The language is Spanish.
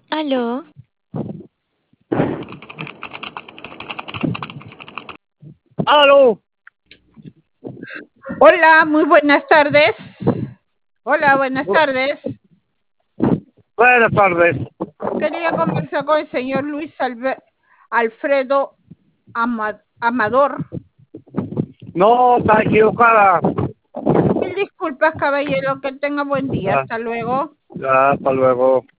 Aló, ¡Aló! Hola, muy buenas tardes. Hola, buenas tardes. Buenas tardes. Quería conversar con el señor Alfredo Amador. No, está equivocada. Mil disculpas, caballero, que tenga buen día. Ya, Hasta luego. ya, hasta luego.